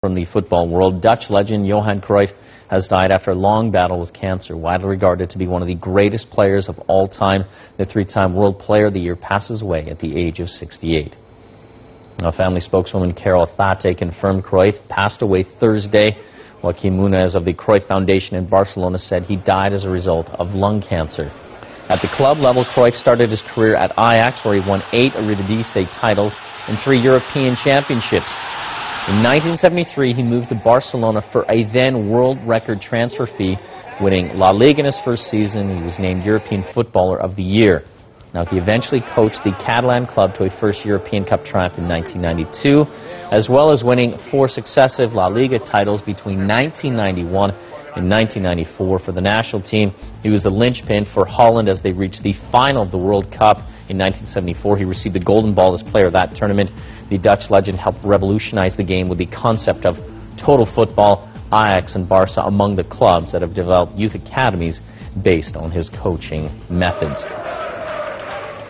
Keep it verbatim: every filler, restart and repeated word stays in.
From the football world, Dutch legend Johan Cruyff has died after a long battle with cancer. Widely regarded to be one of the greatest players of all time, the three-time World Player of the Year passes away at the age of sixty-eight. Now, family spokeswoman Carol Thate confirmed Cruyff passed away Thursday. Joaquim Muniz of the Cruyff Foundation in Barcelona said he died as a result of lung cancer. At the club level, Cruyff started his career at Ajax, where he won eight Eredivisie titles and three European championships. In nineteen seventy-three, he moved to Barcelona for a then world record transfer fee, winning La Liga in his first season. He was named European Footballer of the Year. Now, he eventually coached the Catalan club to a first European Cup triumph in nineteen ninety-two, as well as winning four successive La Liga titles between nineteen ninety-one and nineteen ninety-four for the national team. He was the linchpin for Holland as they reached the final of the World Cup in nineteen seventy-four. He received the Golden Ball as player of that tournament. The Dutch legend helped revolutionize the game with the concept of total football. Ajax and Barca among the clubs that have developed youth academies based on his coaching methods.